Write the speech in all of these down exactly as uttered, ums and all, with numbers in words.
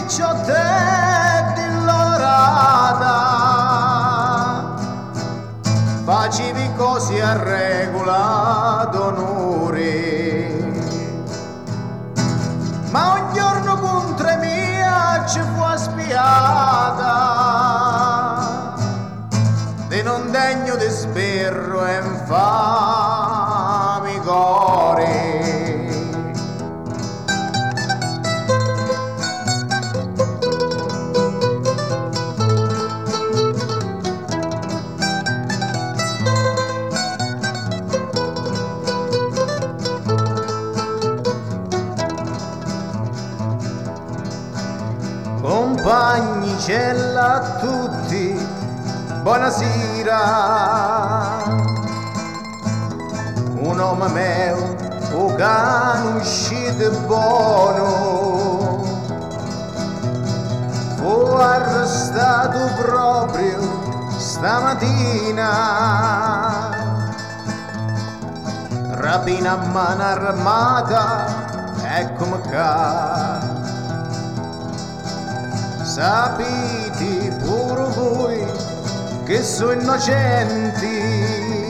picciotte l'orata, facevi così a regola d'onore, ma un giorno contro mia ci fu spiata, di non degno di sberro e infami core. Compagni, cella a tutti, buonasera. Un uomo mio, un cane uscito buono, fu arrestato proprio stamattina. Rapina a mano armata, eccomi qua. Sapete pure voi che sono innocenti,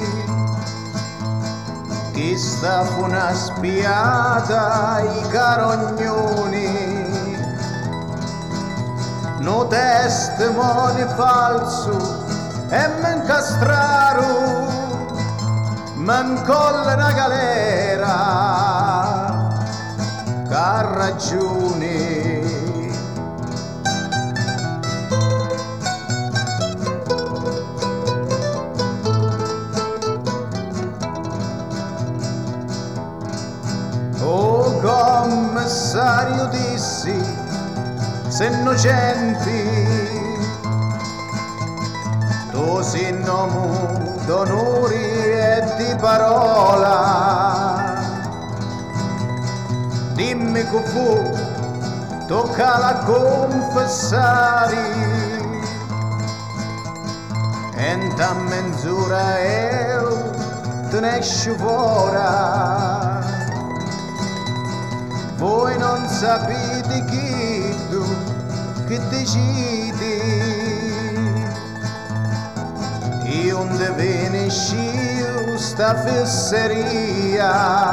che sta fu una spiata ai carognoni, no testimone falso e m'incastraru, m'incolla una galera, che ha ragione. Oh commissario dissi, sei innocenti, tu sei nome d'onore e di parola, dimmi che fu, tocca la confessare, e in ta menzura io te ne esci fuori. Voi non sapete chi tu, che decidi, io onde viene scio sta fesseria,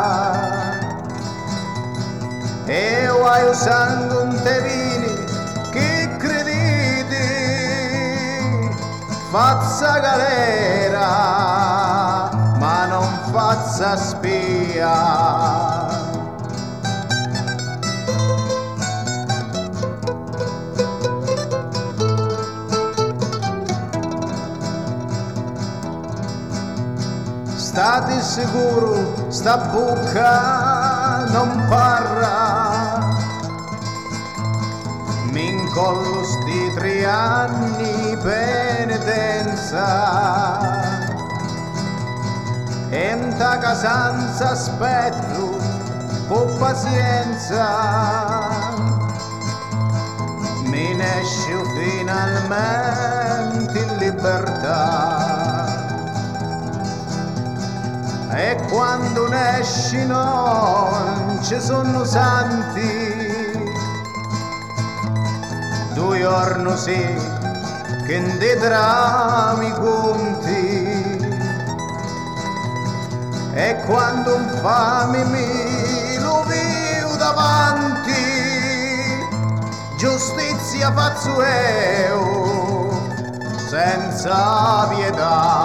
e io ho sangue un te vini, che crediti, fazza galera, ma non fazza spia. State sicuro, sta bocca non parla, mi incollo sti tre anni penitenza, e in ta casanza aspetto con pazienza, mi ne esce finalmente in libertà. E quando ne esci non ci sono santi, due giorni sì che in dei drammi conti, e quando un fame mi lo vivo davanti, giustizia faccio io senza pietà.